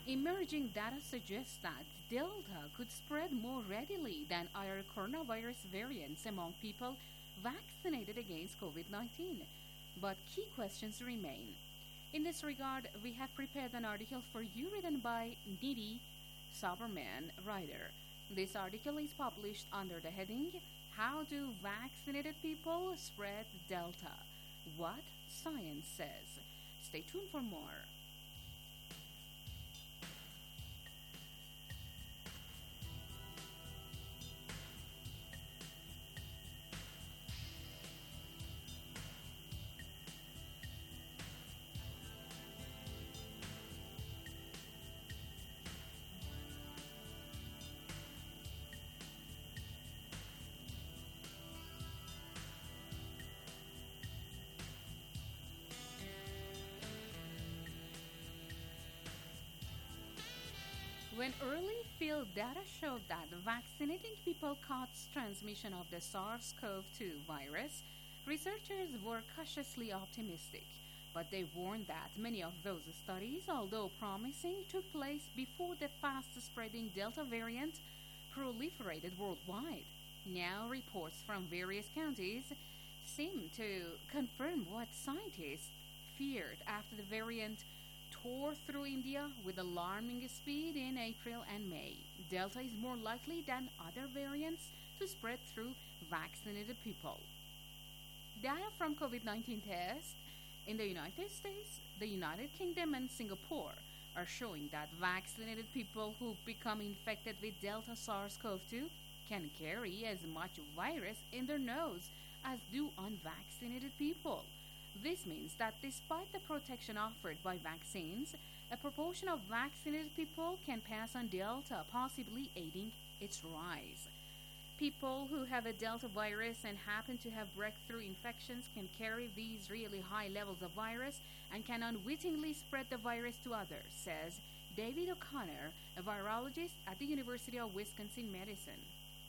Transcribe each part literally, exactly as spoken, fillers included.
Emerging data suggests that Delta could spread more readily than other coronavirus variants among people vaccinated against COVID nineteen. But key questions remain. In this regard, we have prepared an article for you written by Nidhi Sauberman, writer. This article is published under the heading How Do Vaccinated People Spread Delta? What Science Says. Stay tuned for more. When early field data showed that vaccinating people cuts transmission of the SARS CoV two virus, researchers were cautiously optimistic. But they warned that many of those studies, although promising, took place before the fast spreading Delta variant proliferated worldwide. Now, reports from various counties seem to confirm what scientists feared after the variant tore through India with alarming speed in April and May. Delta is more likely than other variants to spread through vaccinated people. Data from COVID nineteen tests in the United States, the United Kingdom, and Singapore are showing that vaccinated people who become infected with Delta SARS CoV two can carry as much virus in their nose as do unvaccinated people. This means that despite the protection offered by vaccines, a proportion of vaccinated people can pass on Delta, possibly aiding its rise. People who have a Delta virus and happen to have breakthrough infections can carry these really high levels of virus and can unwittingly spread the virus to others, says David O'Connor, a virologist at the University of Wisconsin-Madison.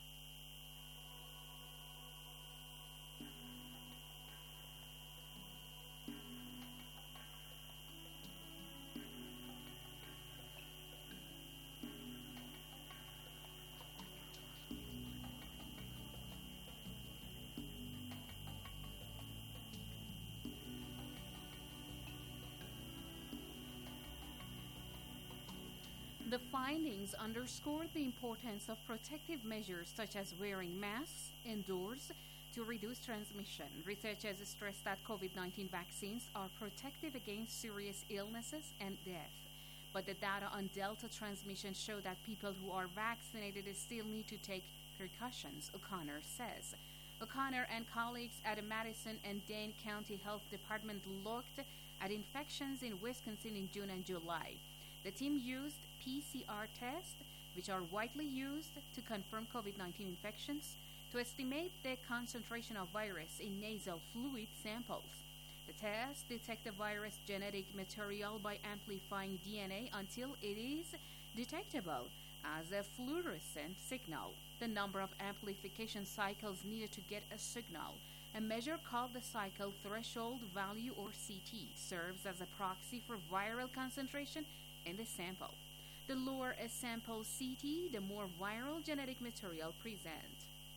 The findings underscore the importance of protective measures such as wearing masks indoors to reduce transmission. Researchers stress that COVID nineteen vaccines are protective against serious illnesses and death. But the data on Delta transmission show that people who are vaccinated still need to take precautions, O'Connor says. O'Connor and colleagues at the Madison and Dane County Health Department looked at infections in Wisconsin in June and July. The team used P C R tests, which are widely used to confirm COVID nineteen infections, to estimate the concentration of virus in nasal fluid samples. The tests detect the virus genetic material by amplifying D N A until it is detectable as a fluorescent signal. The number of amplification cycles needed to get a signal, a measure called the cycle threshold value or C T, serves as a proxy for viral concentration in the sample. The lower a sample C T, the more viral genetic material present.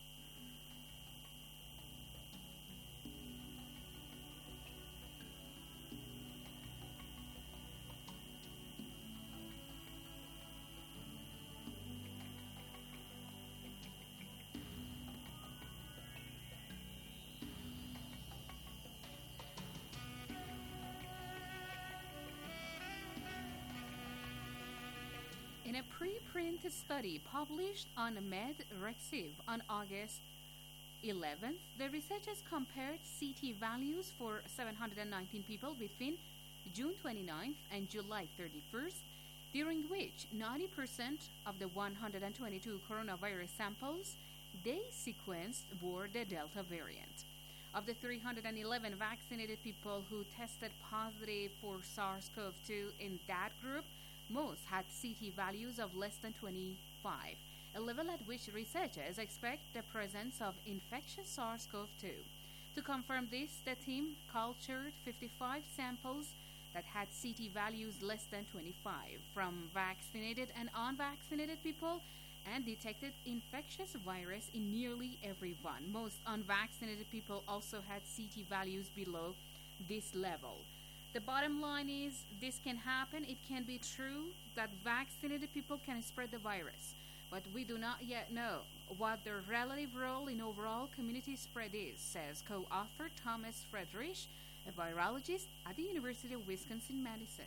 In a preprint study published on MedRxiv on August eleventh, the researchers compared C T values for seven hundred nineteen people between June twenty-ninth and July thirty-first, during which ninety percent of the one hundred twenty-two coronavirus samples they sequenced bore the Delta variant. Of the three hundred eleven vaccinated people who tested positive for SARS CoV two in that group, most had C T values of less than twenty-five, a level at which researchers expect the presence of infectious SARS CoV two. To confirm this, the team cultured fifty-five samples that had C T values less than twenty-five from vaccinated and unvaccinated people and detected infectious virus in nearly everyone. Most unvaccinated people also had C T values below this level. The bottom line is this can happen. It can be true that vaccinated people can spread the virus, but we do not yet know what their relative role in overall community spread is, says co-author Thomas Friedrich, a virologist at the University of Wisconsin-Madison.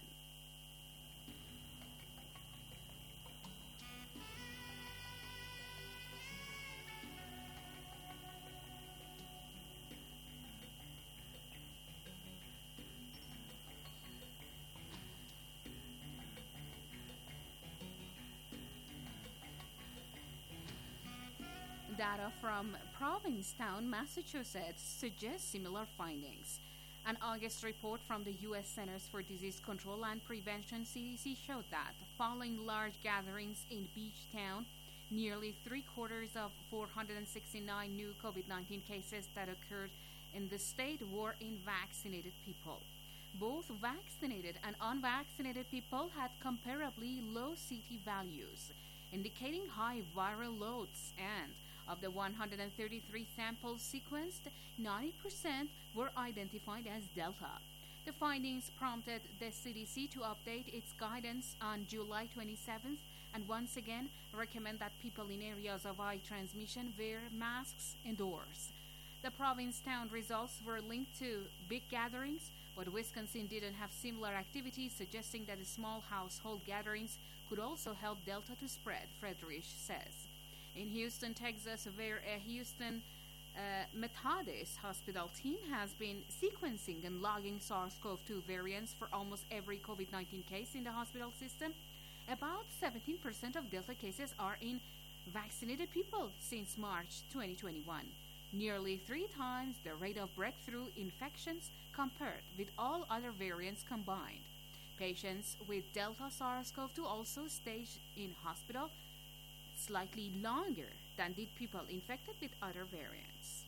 Data from Provincetown, Massachusetts suggests similar findings. An August report from the U S Centers for Disease Control and Prevention C D C showed that following large gatherings in Beach Town, nearly three quarters of four hundred sixty-nine new COVID nineteen cases that occurred in the state were in vaccinated people. Both vaccinated and unvaccinated people had comparably low C T values, indicating high viral loads, and of the one hundred thirty-three samples sequenced, ninety percent were identified as Delta. The findings prompted the C D C to update its guidance on July twenty-seventh and once again recommend that people in areas of high transmission wear masks indoors. The Provincetown results were linked to big gatherings, but Wisconsin didn't have similar activities, suggesting that the small household gatherings could also help Delta to spread, Friedrich says. In Houston, Texas, where a Houston uh, Methodist hospital team has been sequencing and logging SARS-C o V two variants for almost every COVID nineteen case in the hospital system, about seventeen percent of Delta cases are in vaccinated people since March twenty twenty-one, nearly three times the rate of breakthrough infections compared with all other variants combined. Patients with Delta SARS-C o V two also stayed in hospital slightly longer than did people infected with other variants.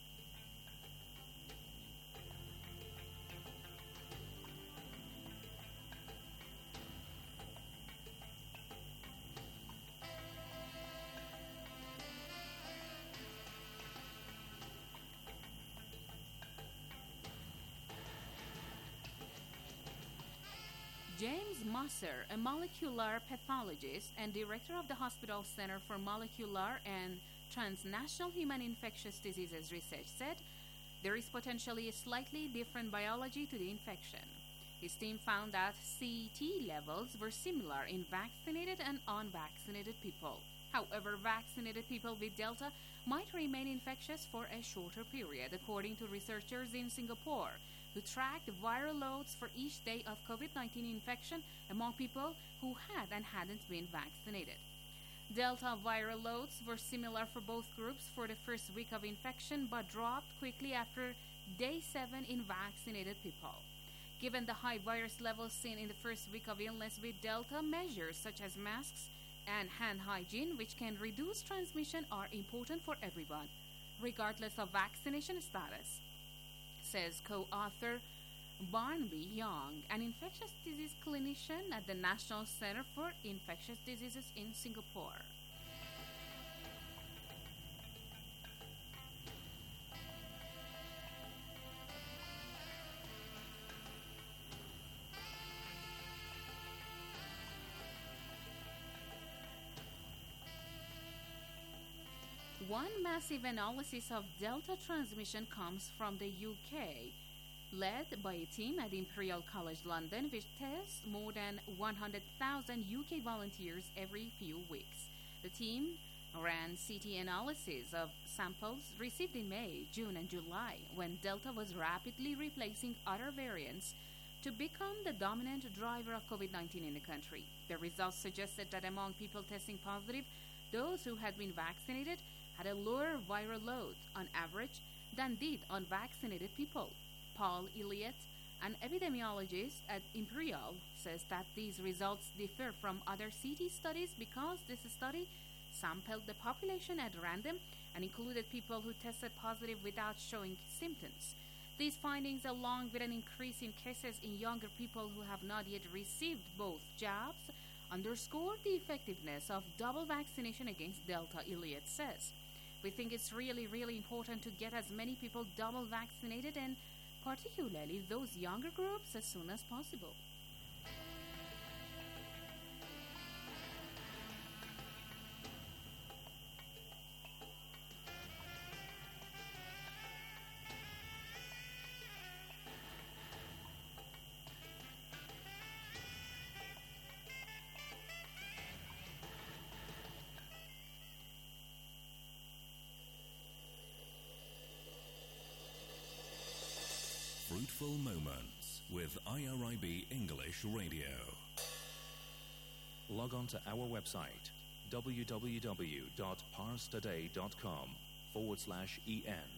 James Musser, a molecular pathologist and director of the Hospital Center for Molecular and Transnational Human Infectious Diseases Research, said there is potentially a slightly different biology to the infection. His team found that C T levels were similar in vaccinated and unvaccinated people. However, vaccinated people with Delta might remain infectious for a shorter period, according to researchers in Singapore, who tracked viral loads for each day of COVID nineteen infection among people who had and hadn't been vaccinated. Delta viral loads were similar for both groups for the first week of infection, but dropped quickly after day seven in vaccinated people. Given the high virus levels seen in the first week of illness with Delta, measures such as masks and hand hygiene, which can reduce transmission, are important for everyone, regardless of vaccination status, says co-author Barnaby Young, an infectious disease clinician at the National Center for Infectious Diseases in Singapore. One massive analysis of Delta transmission comes from the U K, led by a team at Imperial College London, which tests more than one hundred thousand U K volunteers every few weeks. The team ran C T analysis of samples received in May, June, and July, when Delta was rapidly replacing other variants to become the dominant driver of COVID nineteen in the country. The results suggested that among people testing positive, those who had been vaccinated had a lower viral load on average than did unvaccinated people. Paul Elliott, an epidemiologist at Imperial, says that these results differ from other C T studies because this study sampled the population at random and included people who tested positive without showing symptoms. These findings, along with an increase in cases in younger people who have not yet received both jabs, underscore the effectiveness of double vaccination against Delta, Elliott says. We think it's really, really important to get as many people double vaccinated, and particularly those younger groups, as soon as possible. Fruitful Moments with I R I B English Radio. Log on to our website www.parstoday.com forward slash en.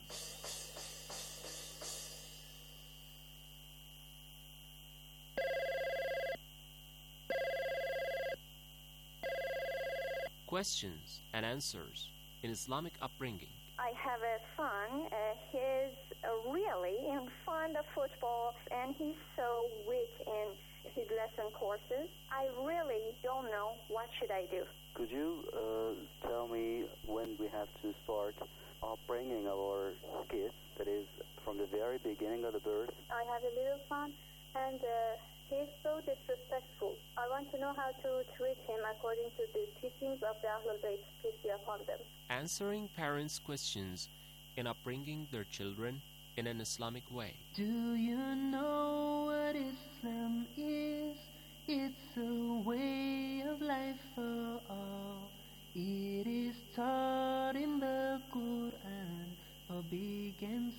Questions and answers in Islamic upbringing. I have a son. Uh, he's uh, really in fond of football, and he's so weak in his lesson courses. I really don't know what should I do. Could you uh, tell me when we have to start upbringing our kids, that is, from the very beginning of the birth? I have a little son, and uh, he's so disrespectful. I want to know how to treat him according to the teachings of the Ahlul Bayt, peace be upon them. Answering parents' questions in upbringing their children in an Islamic way. Do you know what Islam is? It's a way of life for all. It is taught in the Quran for big and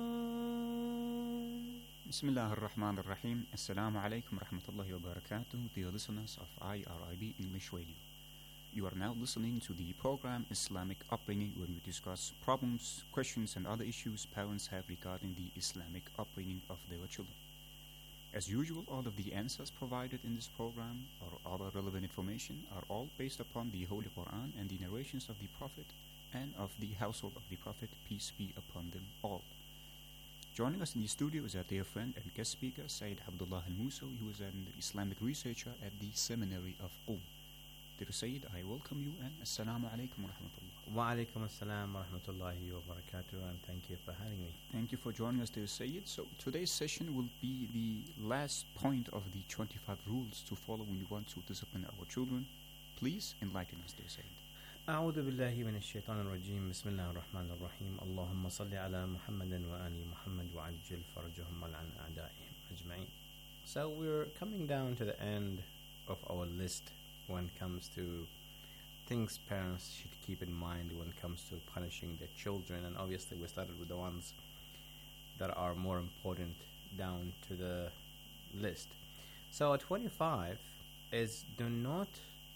small. Bismillah ar-Rahman ar-Rahim. Assalamu alaikum rahmatullahi wa barakatuh, dear listeners of I R I B English Radio. You are now listening to the program Islamic Upbringing, where we discuss problems, questions, and other issues parents have regarding the Islamic upbringing of their children. As usual, all of the answers provided in this program or other relevant information are all based upon the Holy Quran and the narrations of the Prophet and of the household of the Prophet, peace be upon them all. Joining us in the studio is our dear friend and guest speaker, Sayyid Abdullah Al-Muso, who is an Islamic researcher at the Seminary of Qom. Dear Sayyid, I welcome you and Assalamu alaikum wa rahmatullah. Wa alaikum assalam wa rahmatullahi wa barakatuh, and thank you for having me. Thank you for joining us, dear Sayyid. So today's session will be the last point of the twenty-five rules to follow when we want to discipline our children. Please enlighten us, dear Sayyid. أعوذ بالله من الشيطان الرجيم بسم الله الرحمن الرحيم اللهم صل على محمد وآل محمد وعجل فرجهم ولعن أعدائهم أجمعين. So we're coming down to the end of our list when it comes to things parents should keep in mind when it comes to punishing their children, and obviously we started with the ones that are more important down to the list. So at twenty-five is do not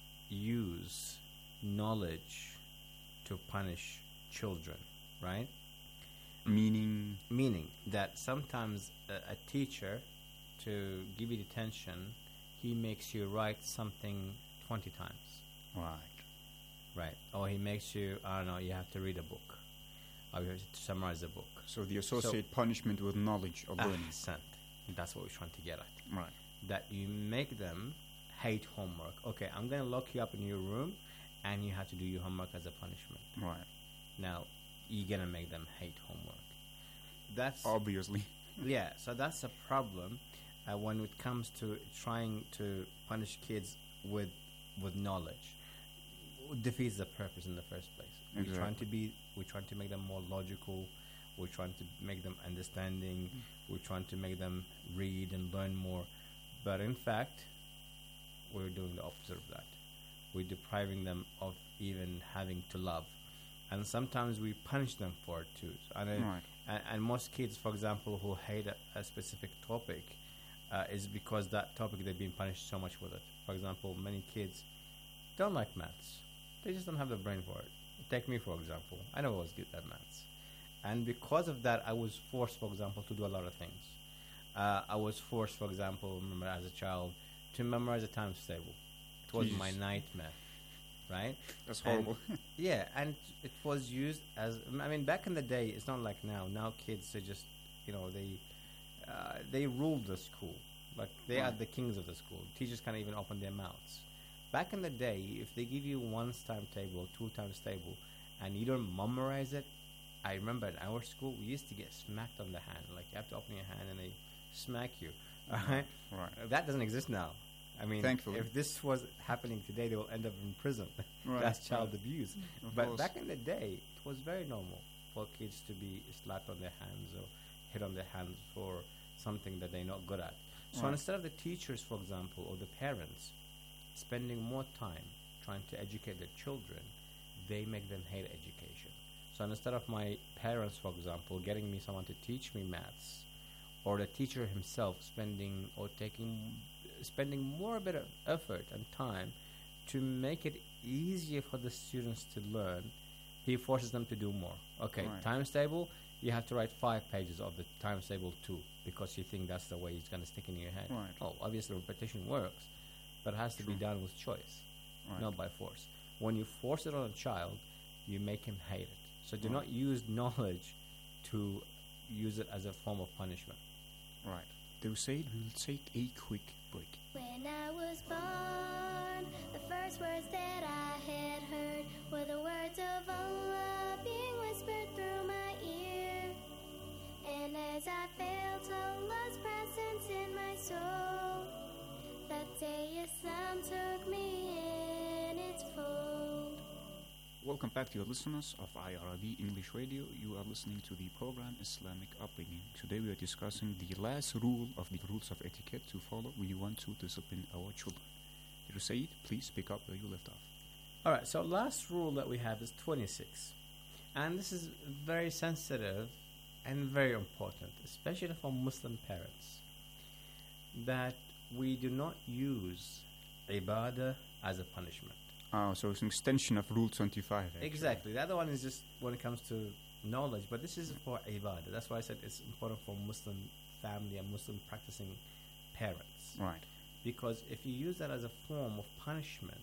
use knowledge to punish children, right? Meaning? Meaning that sometimes a, a teacher, to give you detention, he makes you write something twenty times. Right. Right. Or he makes you, I don't know, you have to read a book. Or you have to summarize a book. So the associate so, punishment with knowledge or learning. Ahsan. That's what we're trying to get at. Right. That you make them hate homework. Okay, I'm going to lock you up in your room and you have to do your homework as a punishment. Right. Now, you're going to make them hate homework. That's obviously. Yeah, so that's a problem uh, when it comes to trying to punish kids with with knowledge. It defeats the purpose in the first place. Exactly. We're trying to be, we're trying to make them more logical. We're trying to make them understanding. Mm. We're trying to make them read and learn more. But in fact, we're doing the opposite of that. We're depriving them of even having to love. And sometimes we punish them for it too. And, right. and, and most kids, for example, who hate a, a specific topic uh, is because that topic they've been punished so much with it. For example, many kids don't like maths. They just don't have the brain for it. Take me, for example. I never was good at maths. And because of that, I was forced, for example, to do a lot of things. Uh, I was forced, for example, remember as a child, to memorize a times table. It was Jeez. my nightmare, right? That's horrible. And yeah, and it was used as, I mean, back in the day, it's not like now. Now kids, they just, you know, they uh, they ruled the school. Like they are Right. the kings of the school. Teachers can't even open their mouths. Back in the day, if they give you one timetable, two times table, and you don't memorize it, I remember in our school we used to get smacked on the hand. Like you have to open your hand and they smack you. Alright? Right. That doesn't exist now. I mean, Thankfully. if this was happening today, they will end up in prison. Right, That's child right. abuse. Of But course. back in the day, it was very normal for kids to be slapped on their hands or hit on their hands for something that they're not good at. So Right. instead of the teachers, for example, or the parents spending more time trying to educate their children, they make them hate education. So instead of my parents, for example, getting me someone to teach me maths, or the teacher himself spending or taking spending more bit of effort and time to make it easier for the students to learn, he forces them to do more. Okay, Right. times table, you have to write five pages of the times table too, because you think that's the way it's going to stick in your head. Right. Oh, obviously repetition works, but it has to be True. done with choice, Right. not by force. When you force it on a child, you make him hate it. So do Right. not use knowledge to use it as a form of punishment. Right. To say it, we'll take a quick break. When I was born, the first words that I had heard were the words of Allah being whispered through my ear. And as I felt Allah's presence in my soul, that day Islam took me in its fold. Welcome back to your listeners of I R I B English Radio. You are listening to the program Islamic Upbringing. Today we are discussing the last rule of the rules of etiquette to follow when you want to discipline our children. Said, please pick up where you left off. All right, so last rule that we have is twenty-six. And this is very sensitive and very important, especially for Muslim parents, that we do not use ibadah as a punishment. Oh, so it's an extension of Rule twenty-five. Actually. Exactly. The other one is just when it comes to knowledge, but this is for ibadah. That's why I said it's important for Muslim family and Muslim practicing parents. Right. Because if you use that as a form of punishment,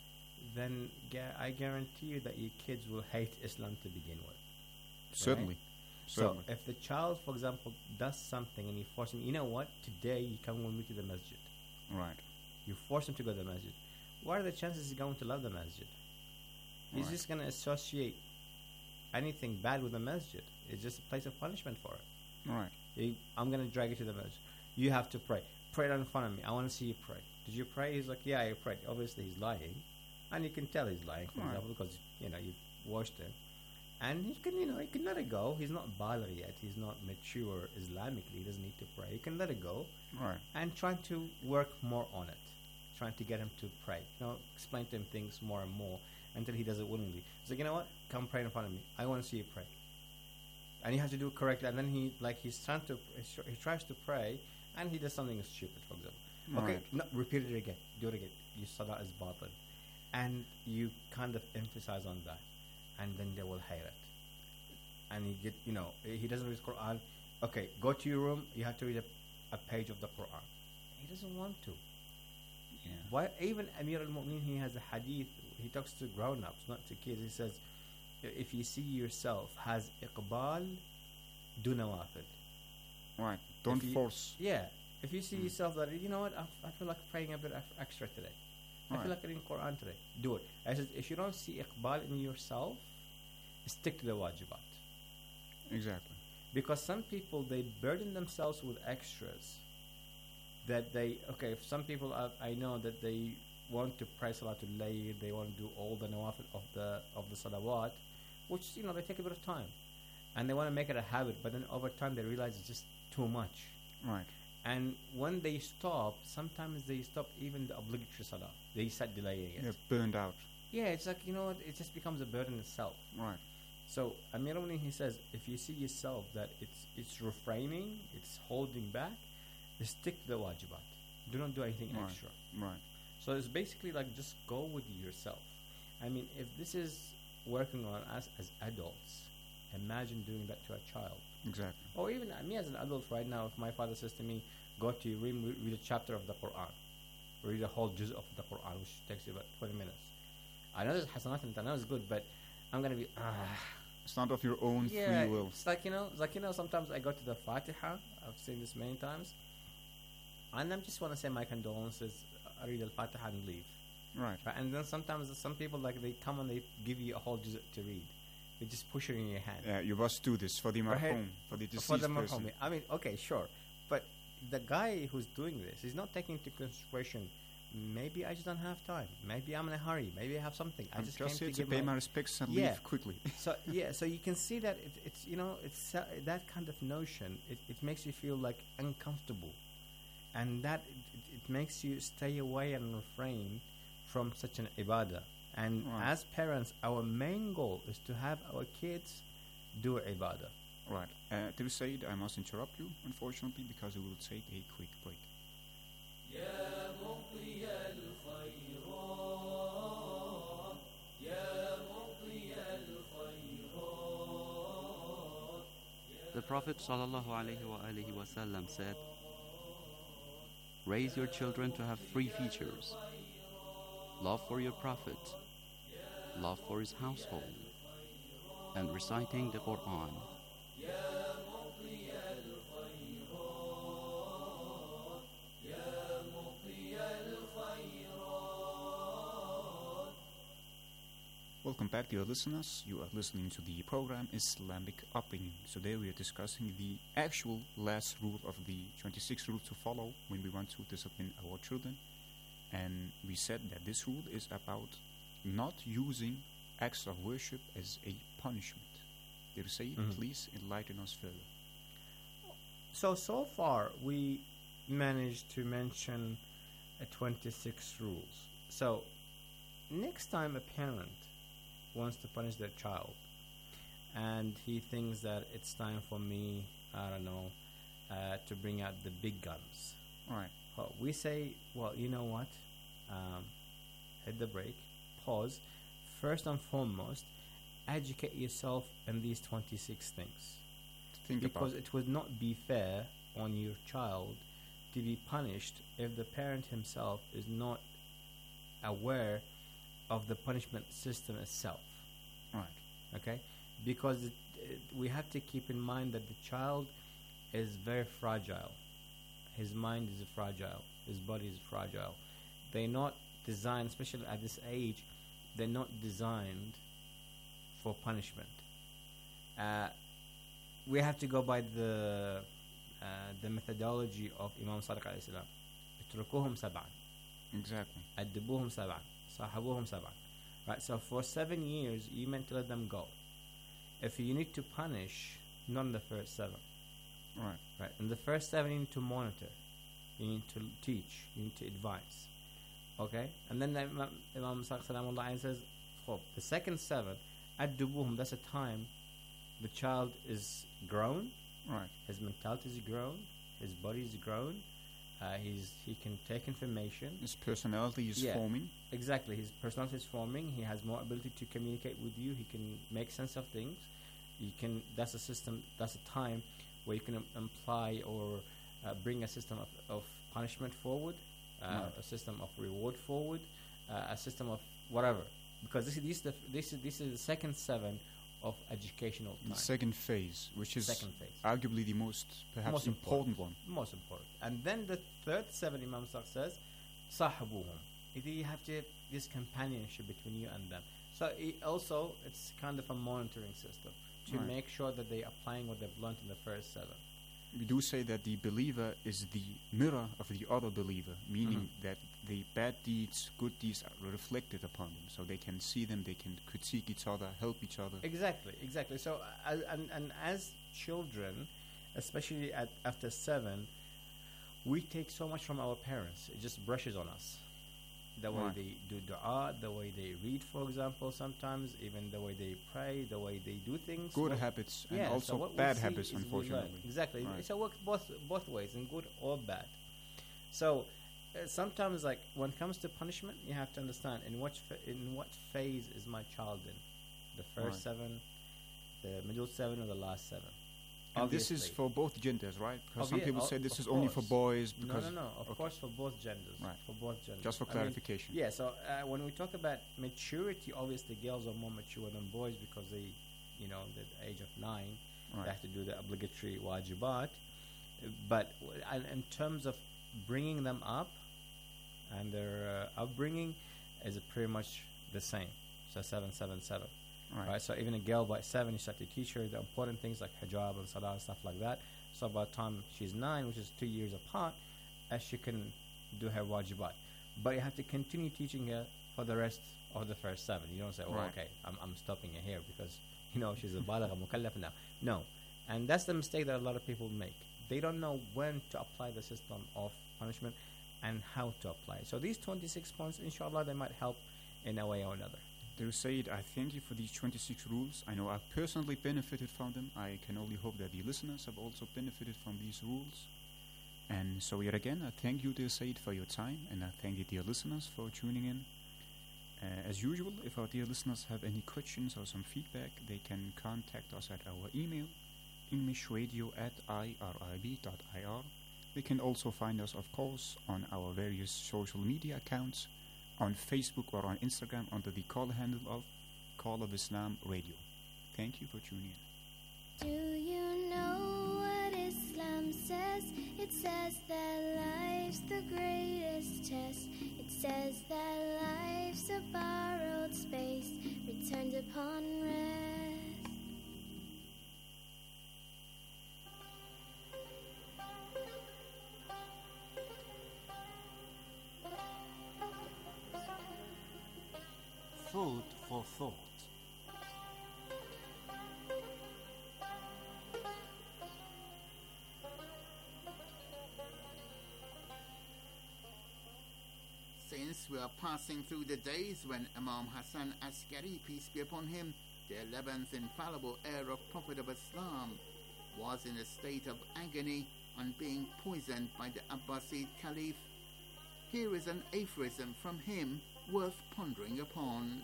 then ga- I guarantee you that your kids will hate Islam to begin with. Certainly. Right? Certainly. So if the child, for example, does something and you force him, you know what, today you come with me to the masjid. Right. You force him to go to the masjid. What are the chances he's going to love the masjid? He's Right. just going to associate anything bad with the masjid. It's just a place of punishment for it. Right. You, I'm going to drag you to the masjid. You have to pray. Pray right in front of me. I want to see you pray. Did you pray? He's like, yeah, I prayed. Obviously, he's lying. And you can tell he's lying, for Right. example, because, you know, you've watched him. And he can, you know, he can let it go. He's not baligh yet. He's not mature Islamically. He doesn't need to pray. You can let it go. Right. And trying to work more on it. Trying to get him to pray. You know, explain to him things more and more until he does it willingly. He's like, you know what? Come pray in front of me. I want to see you pray. And you have to do it correctly. And then he, like, he's trying to, he tries to pray, and he does something stupid, for example. Okay, Right. no, repeat it again. Do it again. Your salah is batil. And you kind of emphasize on that. And then they will hate it. And he get, you know, he doesn't read Quran. Okay, go to your room. You have to read a, a page of the Quran. He doesn't want to. Yeah. Why? Even Amir al-Mu'minin, he has a hadith. He talks to grown-ups, not to kids. He says, if you see yourself has iqbal, do nawafil. Right. Don't you- force. Yeah. If you see Mm. yourself that, you know what, I, I feel like praying a bit ex- extra today. I Right. feel like reading Quran today. Do it. I said, if you don't see iqbal in yourself, stick to the wajibat. Exactly. Because some people, they burden themselves with extras that they, okay, if some people I, I know that they want to pray Salatul Layl, they want to do all the nawafil of the of the salawat, which, you know, they take a bit of time. And they want to make it a habit, but then over time they realize it's just too much. Right. And when they stop, sometimes they stop even the obligatory salah. They start delaying it. Yeah, burned out. Yeah, it's like, you know what, it just becomes a burden itself. Right. So Amir al-Mu'minin, he says, if you see yourself that it's it's refraining, it's holding back, stick to the wajibat. Do not do anything Right. extra. Right. So it's basically like just go with yourself. I mean, if this is working on us as adults, imagine doing that to a child. Exactly. Or even uh, me as an adult right now, if my father says to me, go to your room, read, read a chapter of the Quran, read a whole juz of the Quran, which takes you about twenty minutes. I know there's hasanat and I know it's good, but I'm going to be, ah, It's not of your own Yeah, free will. it's like you know, it's like you know. Sometimes I go to the Fatiha. I've seen this many times, and I just want to say my condolences. I read the Fatiha and leave. Right. Right, and then sometimes some people like they come and they give you a whole juz to read. They just push it in your hand. Yeah, you must do this for the Right. marhum, for the deceased For the person. marhum. I mean, okay, sure, but the guy who's doing this is not taking into consideration. Maybe I just don't have time. Maybe I'm in a hurry. Maybe I have something. I I'm just, just came here to to give pay my my respects and Yeah. leave quickly. so yeah, so you can see that it, it's you know it's uh, that kind of notion. It, it makes you feel like uncomfortable, and that it, it makes you stay away and refrain from such an ibadah. And Right. as parents, our main goal is to have our kids do ibadah. Right. Uh, to say I must interrupt you, unfortunately, because we will take a quick break. The Prophet sallallahu alaihi wa alihi wasallam said, "Raise your children to have three features: love for your Prophet, love for his household, and reciting the Quran." Welcome back, dear listeners. You are listening to the program Islamic Upbringing. Today we are discussing the actual last rule of the twenty-six rules to follow when we want to discipline our children. And we said that this rule is about not using acts of worship as a punishment. Dear Sayyid, Mhm. please enlighten us further. So so far we managed to mention uh, twenty-six rules. So next time a parent wants to punish their child and he thinks that it's time for me, I don't know, uh, to bring out the big guns. Right. Well, we say, well, you know what? Um, hit the brake, pause. First and foremost, educate yourself in these twenty-six things. Think because about it would not be fair on your child to be punished if the parent himself is not aware of the punishment system itself. Right. Okay? Because it, it, we have to keep in mind that the child is very fragile. His mind is fragile. His body is fragile. They're not designed, especially at this age, they're not designed for punishment. Uh, we have to go by the uh, the methodology of Imam Sadiq alayhi salam. اتركوهم سبعا. Exactly. أدبوهم سبعا. صاحبوهم سبعا. Right, so for seven years, you meant to let them go. If you need to punish, not in the first seven. Right. Right, in the first seven, you need to monitor. You need to teach. You need to advise. Okay? And then the Imam, Imam Sadiq salamullah says, "Khob, the second seven, أدبوهم, that's a time the child is grown. Right. His mentality is grown. His body is grown. Uh, he's he can take information. His personality is Yeah. forming. Exactly. His personality is forming. He has more ability to communicate with you. He can make sense of things. You can. That's a system. That's a time where you can im- imply or uh, bring a system of, of punishment forward, uh, Right. a system of reward forward, uh, a system of whatever. Because this is this is the, this is this is the second seven of educational time. The second phase, which is Second phase. arguably the most, perhaps, Most important, important. one. Most important. And then the third seven, Imam Saq says, صاحبوهم. Either you have to this companionship between you and them. So it also, it's kind of a monitoring system to Right. make sure that they're applying what they've learned in the first seven. We do say that the believer is the mirror of the other believer, meaning Mhm. that the bad deeds, good deeds are reflected upon them, so they can see them, they can critique each other, help each other. Exactly, exactly. So, uh, and, and as children, especially at after seven, we take so much from our parents. It just brushes on us. The way Right. they do dua, the way they read, for example, sometimes, even the way they pray, the way they do things. Good What- habits and yeah, so also what we bad see habits, is we learn. unfortunately. Exactly. Right. So it works both both ways, in good or bad. So uh, sometimes, like when it comes to punishment, you have to understand in what fa- in what phase is my child in, the first Right. seven, the middle seven, or the last seven. And this is Obviously. for both genders, right? Because some Obvi- people o- say this of is only for course. boys No, because no, no. Of okay. course, for both genders. Right. For both genders. Just for I mean, clarification. yeah. So uh, when we talk about maturity, obviously girls are more mature than boys because they you know, the age of nine, Right. they have to do the obligatory wajibat. But w- and in terms of bringing them up and their uh, upbringing is pretty much the same. So seven, seven, seven. Right. Right. So even a girl by seven, you start to teach her the important things like hijab and salah and stuff like that. So by the time she's nine, which is two years apart, as she can do her wajibat. But you have to continue teaching her for the rest of the first seven. You don't say, oh, Right. okay, I'm, I'm stopping her here because, you know, she's a balagha mukallaf now. No. And that's the mistake that a lot of people make. They don't know when to apply the system of punishment and how to apply it. So these twenty-six points, inshallah, they might help in a way or another. Dear Said, I thank you for these twenty-six rules. I know I've personally benefited from them. I can only hope that the listeners have also benefited from these rules. And so yet again, I thank you, dear Said, for your time, and I thank the dear listeners for tuning in. Uh, as usual, if our dear listeners have any questions or some feedback, they can contact us at our email, englishradio at irib dot ir. They can also find us, of course, on our various social media accounts, on Facebook or on Instagram under the call handle of Call of Islam Radio. Thank you for tuning in. Do you know what Islam says? It says that life's the greatest test. It says that life's a borrowed space, returned upon rest. Food for thought. Since we are passing through the days when Imam Hassan Askari, peace be upon him, the eleventh infallible heir of Prophet of Islam, was in a state of agony on being poisoned by the Abbasid Caliph, here is an aphorism from him worth pondering upon.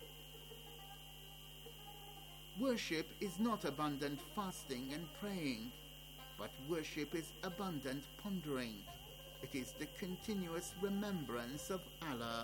Worship is not abundant fasting and praying, but worship is abundant pondering. It is the continuous remembrance of Allah.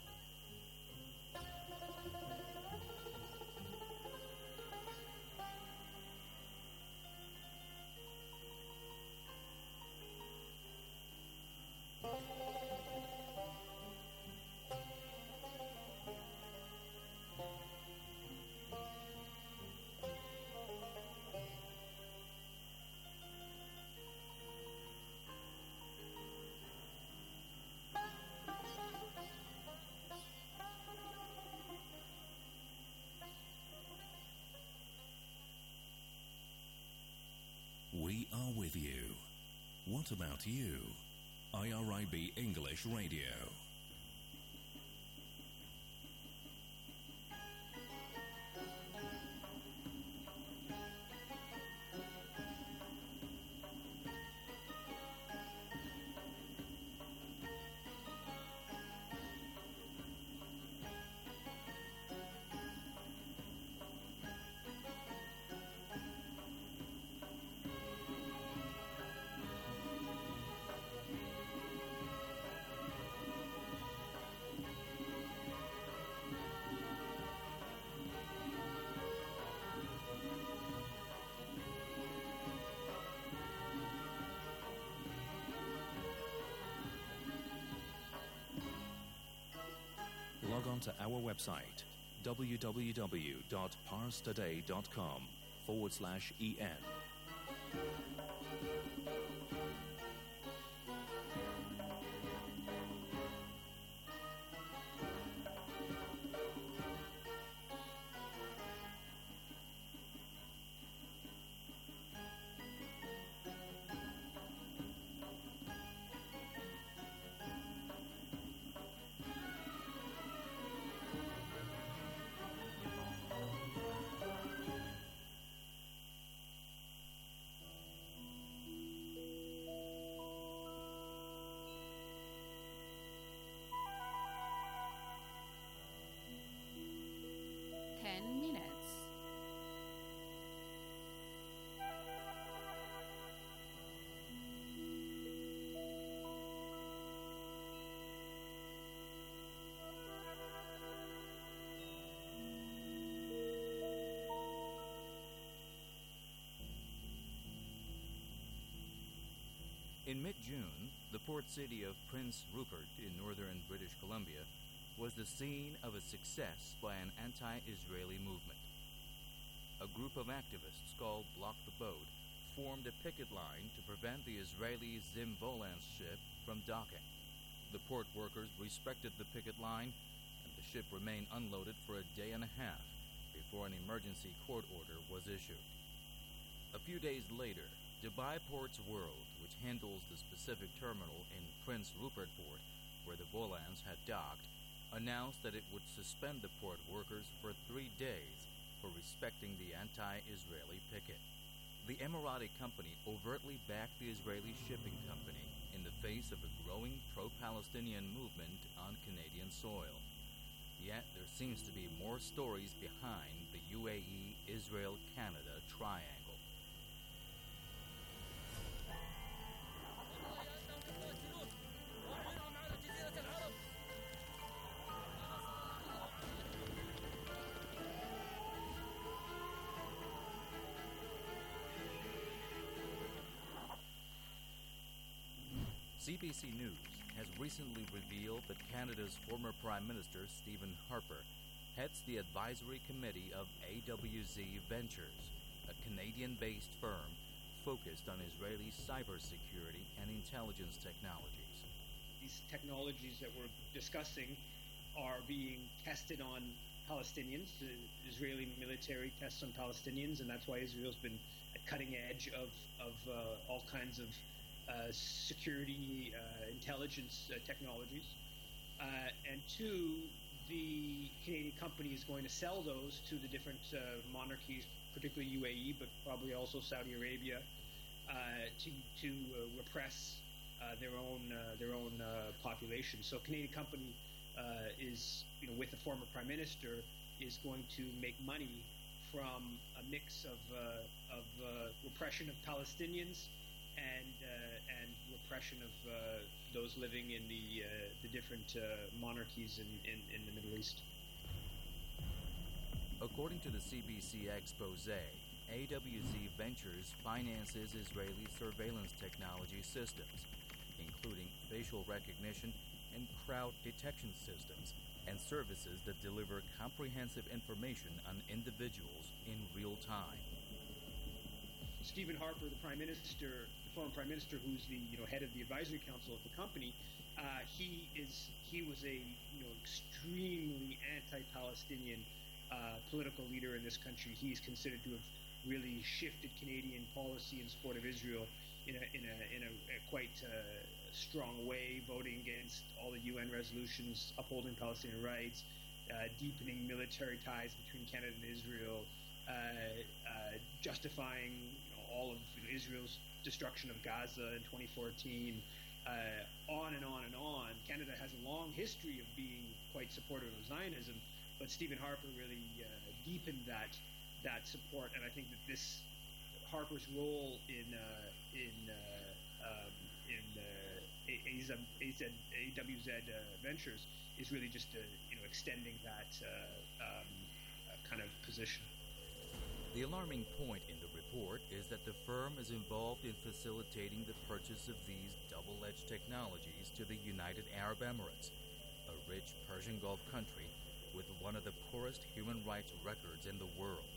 We are with you. What about you? I R I B English Radio. Log on to our website, www.parstoday.com forward slash EN. In mid-June, the port city of Prince Rupert in northern British Columbia was the scene of a success by an anti-Israeli movement. A group of activists called Block the Boat formed a picket line to prevent the Israeli Zim Volans ship from docking. The port workers respected the picket line, and the ship remained unloaded for a day and a half before an emergency court order was issued. A few days later, Dubai Ports World, which handles the specific terminal in Prince Rupert Port, where the Volans had docked, announced that it would suspend the port workers for three days for respecting the anti-Israeli picket. The Emirati company overtly backed the Israeli shipping company in the face of a growing pro-Palestinian movement on Canadian soil. Yet there seems to be more stories behind the U A E-Israel-Canada triangle. C B C News has recently revealed that Canada's former Prime Minister, Stephen Harper, heads the advisory committee of A W Z Ventures, a Canadian-based firm focused on Israeli cybersecurity and intelligence technologies. These technologies that we're discussing are being tested on Palestinians. The Israeli military tests on Palestinians, and that's why Israel's been at cutting edge of, of uh, all kinds of Uh, security, uh, intelligence uh, technologies. Uh, and two, the Canadian company is going to sell those to the different uh, monarchies, particularly U A E, but probably also Saudi Arabia, uh, to to uh, repress uh, their own uh, their own uh, population. So, Canadian company uh, is, you know, with the former prime minister, is going to make money from a mix of uh, of uh, repression of Palestinians and uh, and repression of uh, those living in the uh, the different uh, monarchies in, in, in the Middle East. According to the C B C expose, A W Z Ventures finances Israeli surveillance technology systems, including facial recognition and crowd detection systems, and services that deliver comprehensive information on individuals in real time. Stephen Harper, the Prime Minister, the former Prime Minister, who's the you know head of the advisory council of the company, uh, he is he was a you know extremely anti-Palestinian uh, political leader in this country. He is considered to have really shifted Canadian policy in support of Israel in a in a in a, a quite uh, strong way, voting against all the U N resolutions upholding Palestinian rights, uh, deepening military ties between Canada and Israel, uh, uh, justifying all of you know, Israel's destruction of Gaza in twenty fourteen, uh, on and on and on. Canada has a long history of being quite supportive of Zionism, but Stephen Harper really uh, deepened that that support, and I think that this Harper's role in uh, in uh, um, in uh, A W Z uh, Ventures is really just uh, you know extending that uh, um, uh, kind of position. The alarming point in the report is that the firm is involved in facilitating the purchase of these double-edged technologies to the United Arab Emirates, a rich Persian Gulf country with one of the poorest human rights records in the world.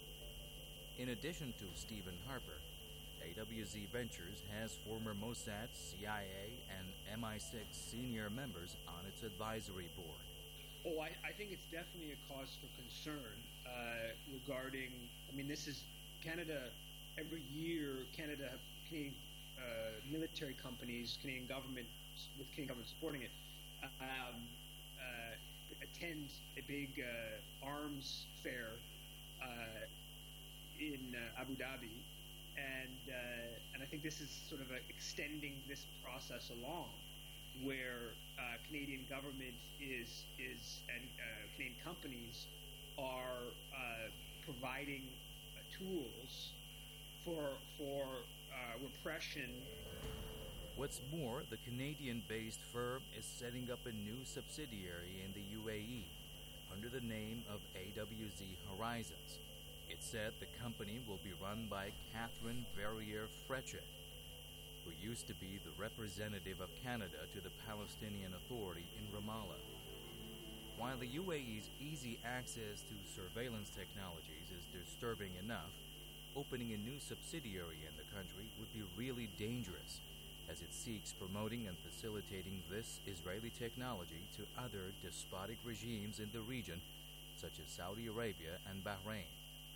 In addition to Stephen Harper, A W Z Ventures has former Mossad, C I A, and M I six senior members on its advisory board. Oh, I, I think it's definitely a cause for concern uh, regarding, I mean, this is Canada, every year, Canada, Canadian uh, military companies, Canadian government, with Canadian government supporting it, um, uh, attend a big uh, arms fair uh, in uh, Abu Dhabi. And uh, and I think this is sort of a extending this process along, where uh, Canadian government is is and uh, Canadian companies are uh, providing uh, tools for for uh, repression. What's more, the Canadian-based firm is setting up a new subsidiary in the U A E under the name of A W Z Horizons. It said the company will be run by Catherine Verrier Frechet. who used to be the representative of Canada to the Palestinian Authority in Ramallah. While the U A E's easy access to surveillance technologies is disturbing enough, opening a new subsidiary in the country would be really dangerous, as it seeks promoting and facilitating this Israeli technology to other despotic regimes in the region, such as Saudi Arabia and Bahrain.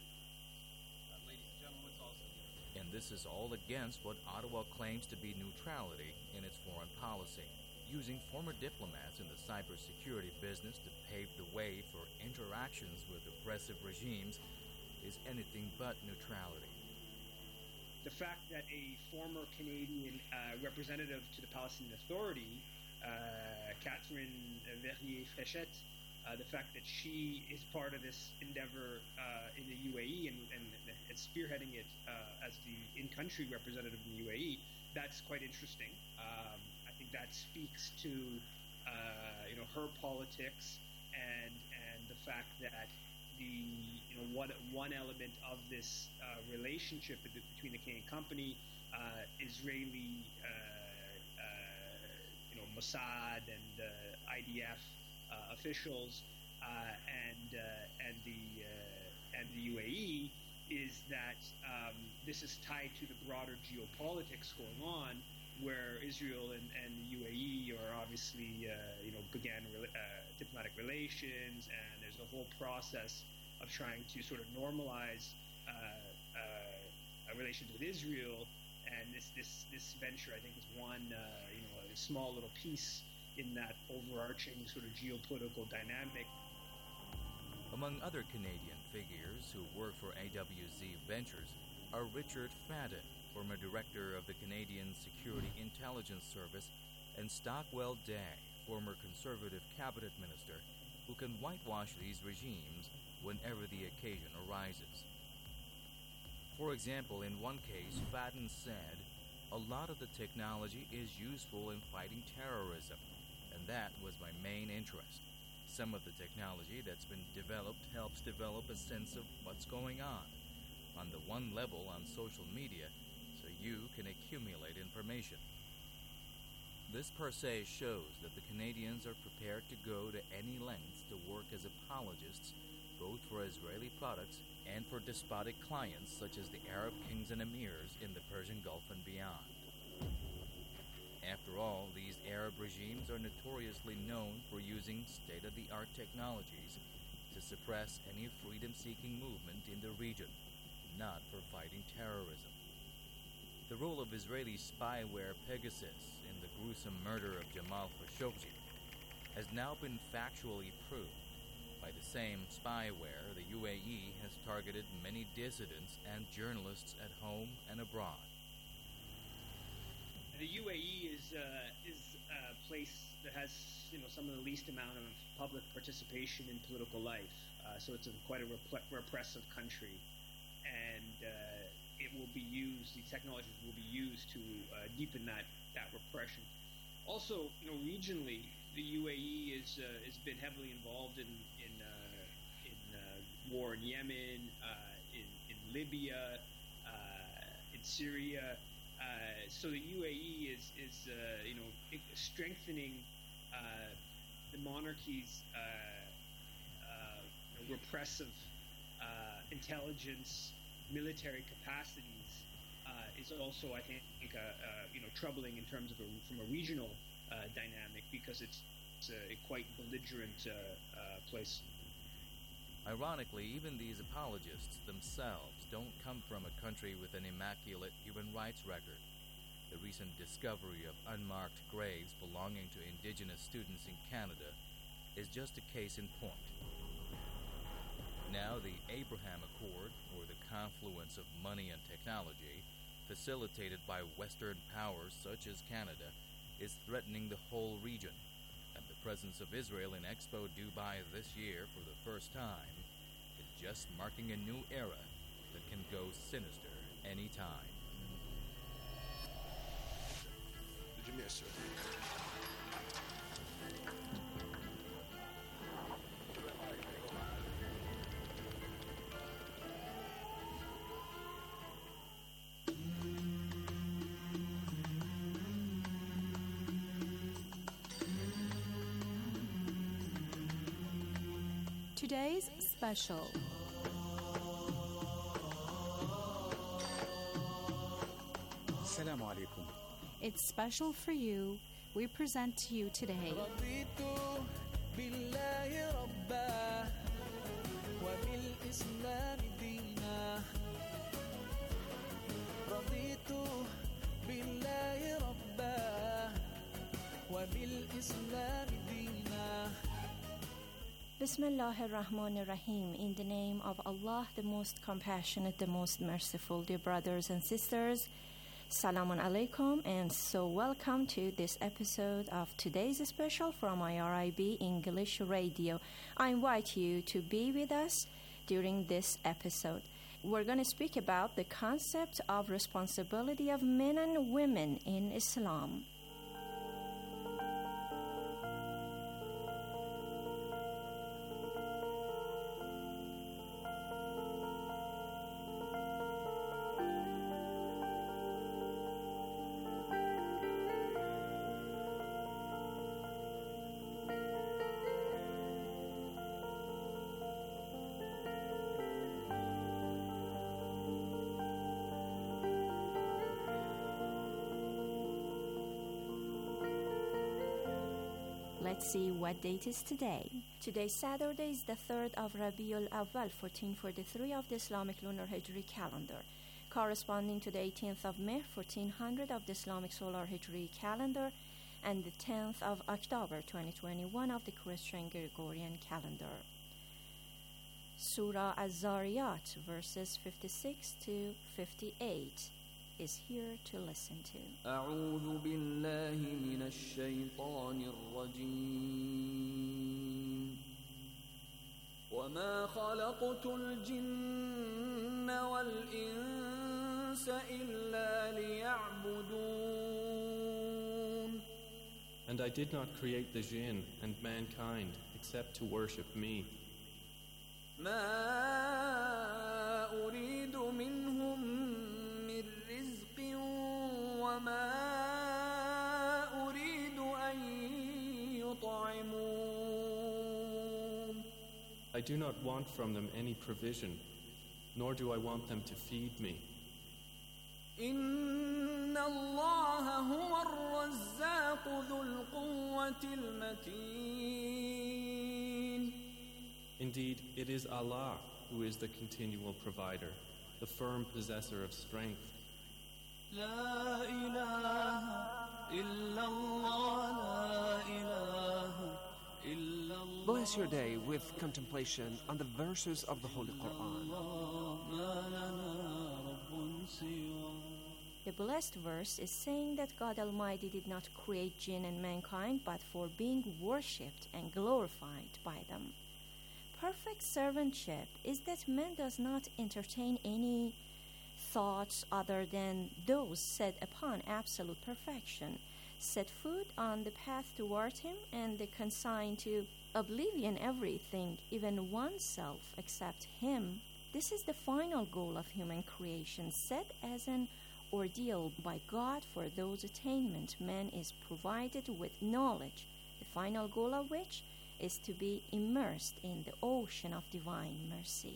And this is all against what Ottawa claims to be neutrality in its foreign policy, using former diplomats in the cybersecurity business to pave the way for interactions with oppressive regimes is anything but neutrality. The fact that a former Canadian uh, representative to the Palestinian Authority, uh, Catherine Verrier-Fréchette, uh, the fact that she is part of this endeavor uh, in the U A E and, and, and spearheading it uh, as the in-country representative in the U A E, that's quite interesting. Um, I think that speaks to uh, you know her politics and and the fact that the you know one one element of this uh, relationship between the Canadian company, uh, Israeli uh, uh, you know Mossad and uh, I D F uh, officials uh, and uh, and the uh, and the U A E is that um, this is tied to the broader geopolitics going on, where Israel and, and the U A E are obviously, uh, you know, began re- uh, diplomatic relations, and there's a whole process of trying to sort of normalize uh, uh, relations with Israel. And this, this, this venture, I think, is one, uh, you know, a small little piece in that overarching sort of geopolitical dynamic. Among other Canadian figures who work for A W Z Ventures are Richard Fadden, former director of the Canadian Security Intelligence Service, and Stockwell Day, former Conservative cabinet minister, who can whitewash these regimes whenever the occasion arises. For example, in one case, Fadden said, "A lot of the technology is useful in fighting terrorism, and that was my main interest. Some of the technology that's been developed helps develop a sense of what's going on, on the one level on social media, so you can accumulate information." This per se shows that the Canadians are prepared to go to any lengths to work as apologists, both for Israeli products and for despotic clients such as the Arab kings and emirs in the Persian Gulf and beyond. After all, these Arab regimes are notoriously known for using state-of-the-art technologies to suppress any freedom-seeking movement in the region, not for fighting terrorism. The role of Israeli spyware Pegasus in the gruesome murder of Jamal Khashoggi has now been factually proved. By the same spyware, the U A E has targeted many dissidents and journalists at home and abroad. The U A E is uh, is a place that has you know some of the least amount of public participation in political life. Uh, so it's a, quite a rep- repressive country, and uh, it will be used. These technologies will be used to uh, deepen that that repression. Also, you know, regionally, the U A E is uh, has been heavily involved in in uh, in uh, war in Yemen, uh, in in Libya, uh, in Syria. Uh, so the U A E is is uh, you know strengthening uh, the monarchy's uh, uh, repressive uh, intelligence, military capacities uh, is also, I think, uh, uh, you know troubling in terms of a, from a regional uh, dynamic, because it's, it's a, a quite belligerent uh, uh, place. Ironically, even these apologists themselves don't come from a country with an immaculate human rights record. The recent discovery of unmarked graves belonging to indigenous students in Canada is just a case in point. Now the Abraham Accord, or the confluence of money and technology, facilitated by Western powers such as Canada, is threatening the whole region, and the presence of Israel in Expo Dubai this year for the first time is just marking a new era that can go sinister anytime. لجميع السعوديين. Today's special. Assalamu alaikum. It's special for you. We present to you today. Bismillahir Rahmanir Rahim. In the name of Allah, the most compassionate, the most merciful. Dear brothers and sisters, Salamun alaikum, and so welcome to this episode of today's special from I R I B English Radio. I invite you to be with us during this episode. We're going to speak about the concept of responsibility of men and women in Islam. Let's see what date is today. Today, Saturday, is the third of Rabiul Awwal, fourteen forty-three of the Islamic lunar Hijri calendar, corresponding to the eighteenth of May, fourteen hundred of the Islamic solar Hijri calendar, and the tenth of October, twenty twenty-one of the Christian Gregorian calendar. Surah Az-Zariyat, verses fifty-six to fifty-eight. Is here to listen to. أعوذ بالله من الشيطان الرجيم وما خلقت الجن والإنس إلا ليعبدون. And I did not create the jinn and mankind except to worship me. ما أريد منهم وما أريد أن يطعمون. I do not want from them any provision, nor do I want them to feed me. إن الله هو الرزاق ذو القوة المتين. Indeed, it is Allah who is the continual provider, the firm possessor of strength. لا إله إلا الله لا إله إلا الله. Bless your day with contemplation on the verses of the Holy Quran. The blessed verse is saying that God Almighty did not create jinn and mankind, but for being worshipped and glorified by them. Perfect servantship is that man does not entertain any thoughts other than those set upon absolute perfection, set food on the path toward him, and consign to oblivion everything, even oneself, except him. This is the final goal of human creation, set as an ordeal by God. For those attainment, man is provided with knowledge, the final goal of which is to be immersed in the ocean of divine mercy.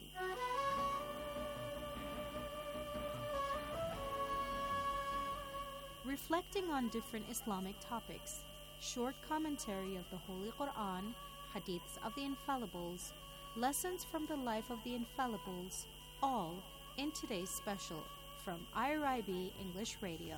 Reflecting on different Islamic topics, short commentary of the Holy Quran, hadiths of the Infallibles, lessons from the life of the Infallibles, all in today's special from I R I B English Radio.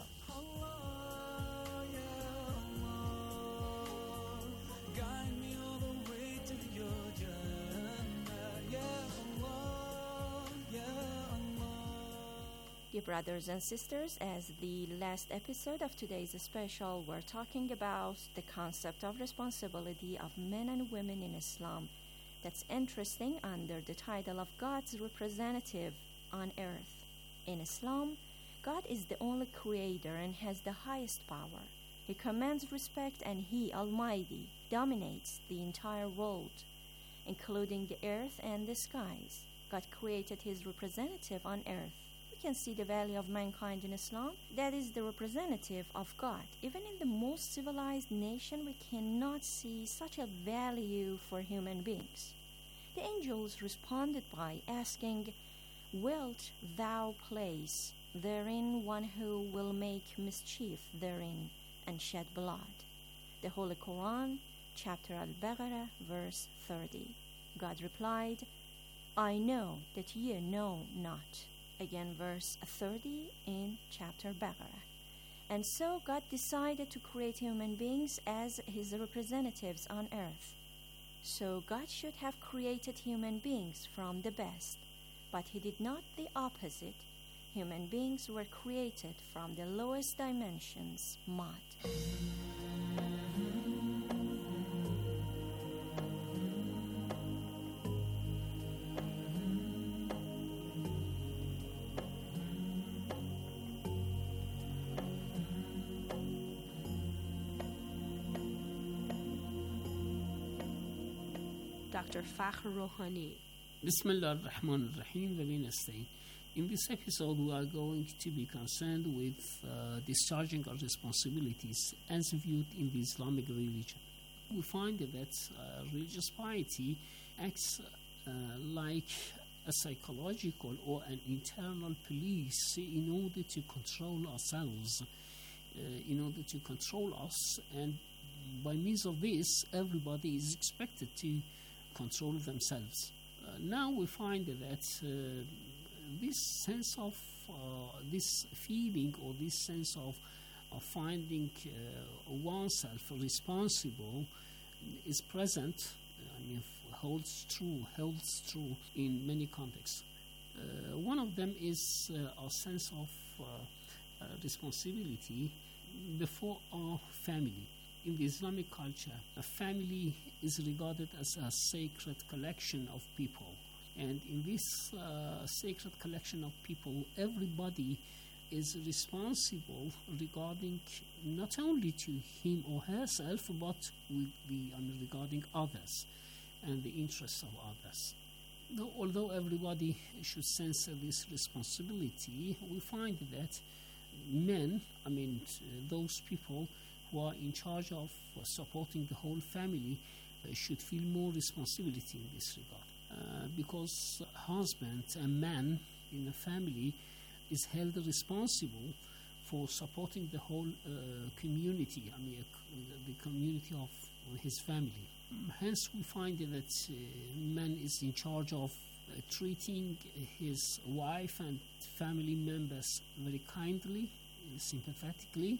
Dear brothers and sisters, as the last episode of today's special, we're talking about the concept of responsibility of men and women in Islam. That's interesting under the title of God's representative on earth. In Islam, God is the only creator and has the highest power. He commands respect, and He, Almighty, dominates the entire world, including the earth and the skies. God created His representative on earth. We can see the value of mankind in Islam. That is the representative of God. Even in the most civilized nation, we cannot see such a value for human beings. The angels responded by asking, Wilt thou place therein one who will make mischief therein and shed blood? The Holy Quran, chapter Al-Baqarah, verse thirty. God replied, I know that ye know not. Again, verse thirty in chapter Baqarah. And so God decided to create human beings as his representatives on earth. So God should have created human beings from the best, but he did not the opposite. Human beings were created from the lowest dimensions, mud. Doctor Fakhr Rouhani. Bismillah ar-Rahman ar-Rahim, the Winstein. In this episode, we are going to be concerned with uh, discharging our responsibilities as viewed in the Islamic religion. We find that uh, religious piety acts uh, like a psychological or an internal police in order to control ourselves, uh, in order to control us, and by means of this, everybody is expected to control themselves. Uh, now we find that uh, this sense of uh, this feeling or this sense of, of finding uh, oneself responsible is present, I mean, holds true, holds true in many contexts. Uh, one of them is uh, a sense of uh, uh, responsibility before our family. In the Islamic culture, a family is regarded as a sacred collection of people. And in this uh, sacred collection of people, everybody is responsible regarding not only to him or herself, but with the, I mean, regarding others and the interests of others. Though, although everybody should sense this responsibility, we find that men, I mean, those people who are in charge of uh, supporting the whole family uh, should feel more responsibility in this regard. Uh, because a husband, a man in a family, is held responsible for supporting the whole uh, community, I mean, uh, the community of his family. Hence, we find that uh, man is in charge of uh, treating his wife and family members very kindly, uh, sympathetically,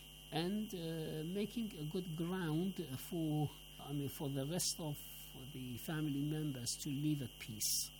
and uh, making a good ground for, I mean, for the rest of the family members to live at peace.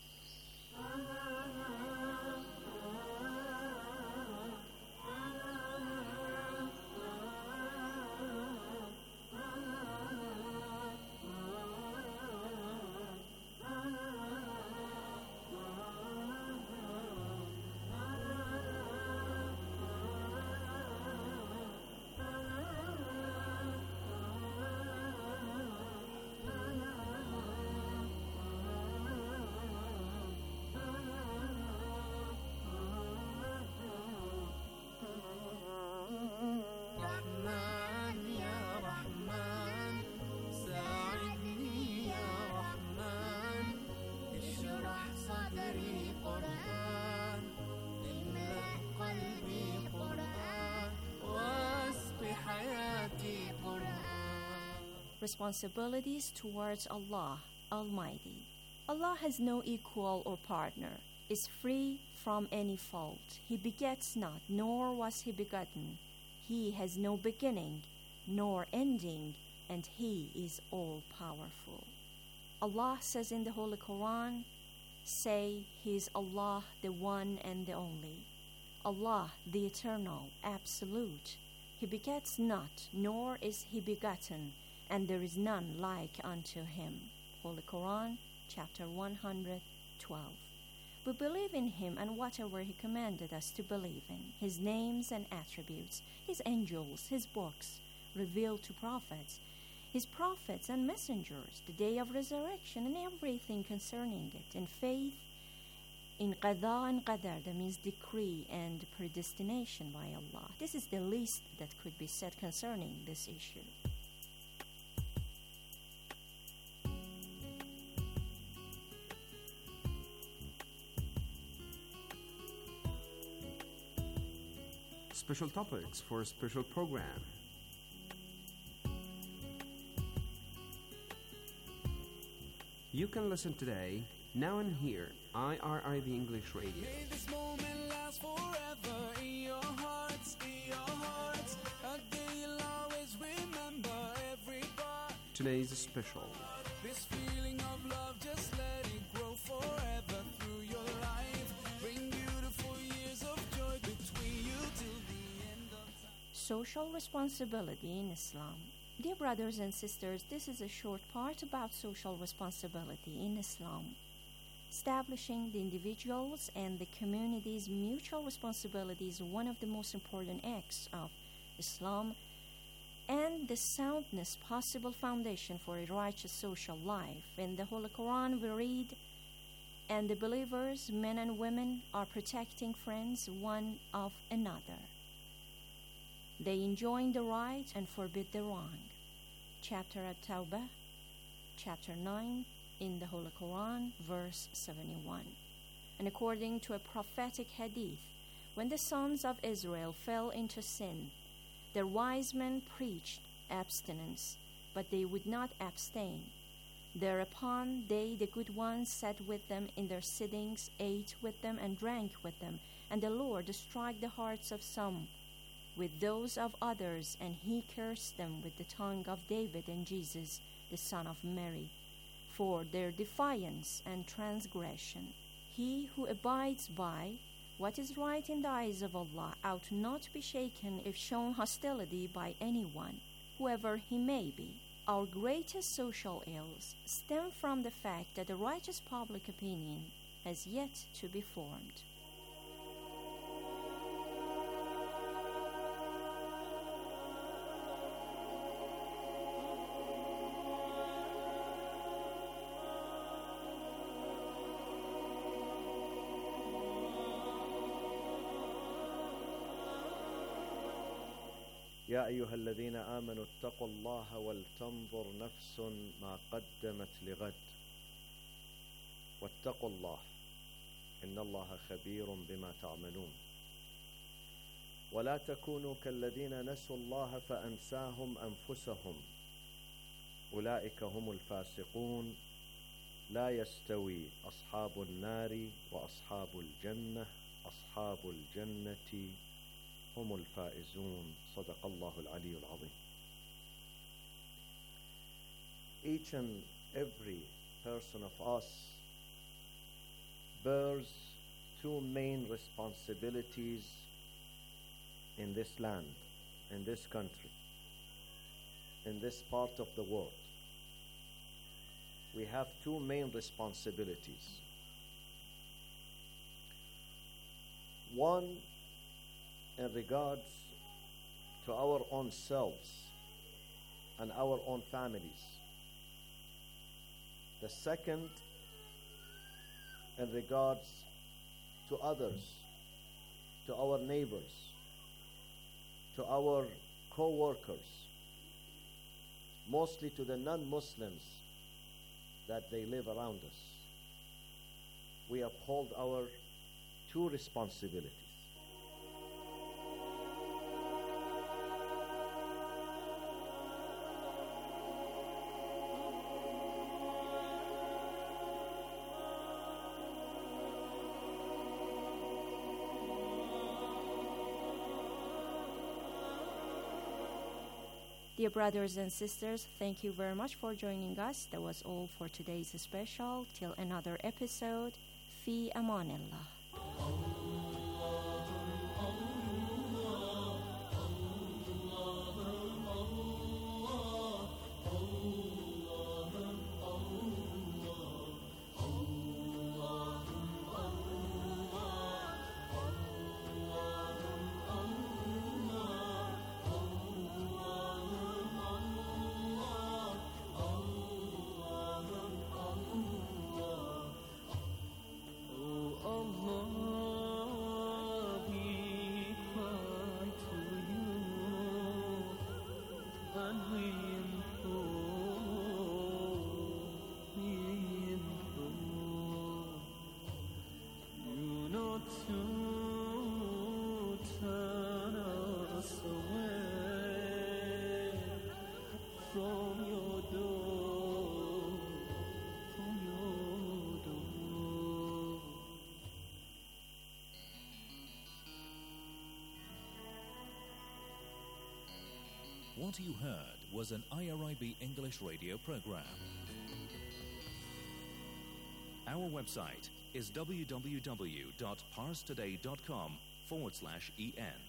Responsibilities towards Allah Almighty. Allah has no equal or partner, is free from any fault. He begets not, nor was he begotten. He has no beginning, nor ending, and he is all-powerful. Allah says in the Holy Quran, say, He is Allah, the one and the only. Allah, the eternal, absolute. He begets not, nor is he begotten, and there is none like unto him. Holy Quran, chapter one hundred twelve. We believe in him and whatever he commanded us to believe in, his names and attributes, his angels, his books, revealed to prophets, his prophets and messengers, the day of resurrection, and everything concerning it, in faith, in qada and qadar, that means decree and predestination by Allah. This is the least that could be said concerning this issue. special topics for a special program. You can listen today, now and here, I R I B English Radio. May this moment last forever in your hearts, in your hearts. A day you'll always remember every part. Today's special. This feeling of love, just let it grow forever through your life. Bring beautiful years of joy between you till the end of time. Social responsibility in Islam. Dear brothers and sisters, this is a short part about social responsibility in Islam. Establishing the individual's and the community's mutual responsibility is one of the most important acts of Islam and the soundness possible foundation for a righteous social life. In the Holy Quran we read, "And the believers, men and women, are protecting friends one of another. They enjoin the right and forbid the wrong." Chapter At-Tawbah, chapter nine, in the Holy Quran, verse seventy-one. And according to a prophetic hadith, when the sons of Israel fell into sin, their wise men preached abstinence, but they would not abstain. Thereupon they, the good ones, sat with them in their sittings, ate with them, and drank with them. And the Lord struck the hearts of some with those of others, and he cursed them with the tongue of David and Jesus, the son of Mary, for their defiance and transgression. He who abides by what is right in the eyes of Allah ought not to be shaken if shown hostility by anyone, whoever he may be. Our greatest social ills stem from the fact that a righteous public opinion has yet to be formed. يا أيها الذين آمنوا اتقوا الله ولتنظر نفس ما قدمت لغد واتقوا الله إن الله خبير بما تعملون ولا تكونوا كالذين نسوا الله فأنساهم أنفسهم أولئك هم الفاسقون لا يستوي أصحاب النار وأصحاب الجنة أصحاب الجنة هم الفائزون صدق الله العلي العظيم. Each and every person of us bears two main responsibilities in this land, in this country, in this part of the world. We have two main responsibilities. One in regards to our own selves and our own families. The second in regards to others, to our neighbors, to our co-workers, mostly to the non-Muslims that they live around us. We uphold our two responsibilities. Dear brothers and sisters, thank you very much for joining us. That was all for today's special. Till another episode, Fi Amanillah. Oh Allah What you heard was an I R I B English radio program. Our website is www.parstoday.com forward slash en.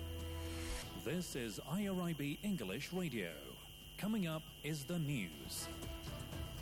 This is I R I B English Radio. Coming up is the news.